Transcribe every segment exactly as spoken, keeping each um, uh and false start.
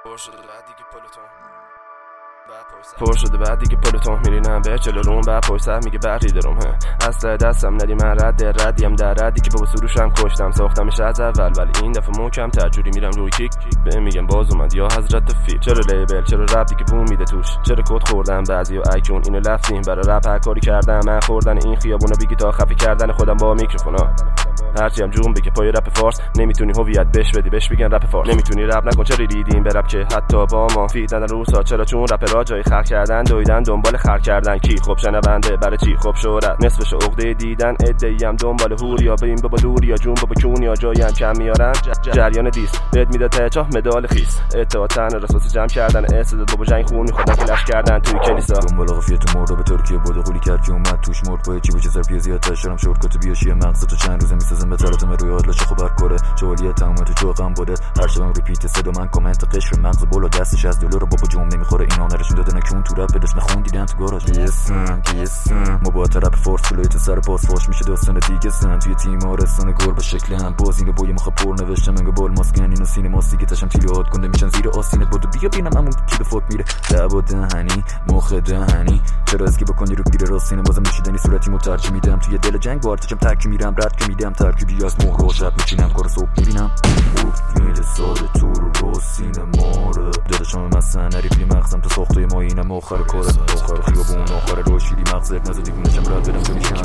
پر شده بعد دیگه پلوتون پر شده بعد دیگه پلوتون میرینم به جلو روم بعد پایسر میگه بریده روم اصلا دستم ندی من رد ردیم در ردی که بابا سروشم کشتم ساختمش از اول ولی این دفعه محکم ترجوری میرم روی کیک به میگم باز اومد یا حضرت فیل چرا لیبل چرا رپ دیگه بوم میده توش چرا کد خوردم بعضی و ایکون اینو لفتیم برای رپ هر کاری کردم من خوردن این خیابونو بیگی تا خفی کردن خودم با میکروفونا هرچی هم جون بگه پای رپ فارس نمیتونی هویت بش بدی بهش بگن رپ فارس نمیتونی رپ نکن چرا ریدیم برپ که حتی با ما فیدن روسا چرا چون رپ را جای خلق کردن دویدن دنبال خر کردن کی خب شنونده برای چی خب شهرت نصفش عقده دیدن ادعی هم دنبال هوریا ببین بابا دور یا جون بابا کون یا جایی هم کم میارن جریان دیس بهت میداد ته چاه مدال خیس اتحاد تن رسوس جمع کردن استعداد بابا جنگ خون میخواد کلش کردن توی کلیسا دنبال قافیه تو مرد به ترکیه بود قولی کرد که اومد توش مرد با چی بوجه زرپی زیاد تشرم شورت کت بیاشی مغز تو چند روزه میسازم به طراتم روی آدلش خبر کره جولیه تمام تو جو غم بوده هر شبم ریپیت صدا من کامنت قشر مغز بالا دستش از دلار بابا جون نمیخوره اینا نرشون دادن که اون تو رپ بدش نخون دیدن تو گاراژ دیسم دیسم مبات رپ فورس فلویت سر پاس فاش میشه داستان دیگه سن توی تیم آرستان گور به شکل هم باز اینو بوی مخ پر نوشتم انگار بال ماسکن اینو سینما سیگه تشم تیلوات کنده میشن زیر آستینت بودو بیا ببینم همون کی به فوت میره لب دهنی مخ دهنی چرا اسکی بکنی رو گیر راستین بازم نشیدنی صورتی مترجم میدم توی دل جنگ بارتچم تک میرم رد که میدم ترکیبی از مهر و شب میچینم کار صبح میبینم میل ساده تو رو سینما رو داداشم مثلا نریفی مغزم تو ساخته ما اینم آخر کار آخر خیابون آخر رو شیری مغزت نزدی گونشم رد بدم تو میشم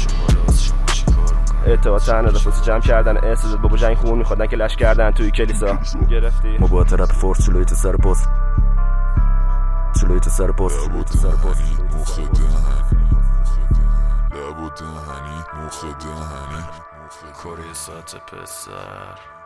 اتحاد تن رسوس جمع کردن استعداد بابا جنگ خون میخوادن که لش کردن توی کلیسا گرفتی مبات رپ فورس چلویت سر پاس چلویت سر پاس چلویت سر پاس مخ دهنی لب و دهنی مخ دهنی کاری ساعت پسر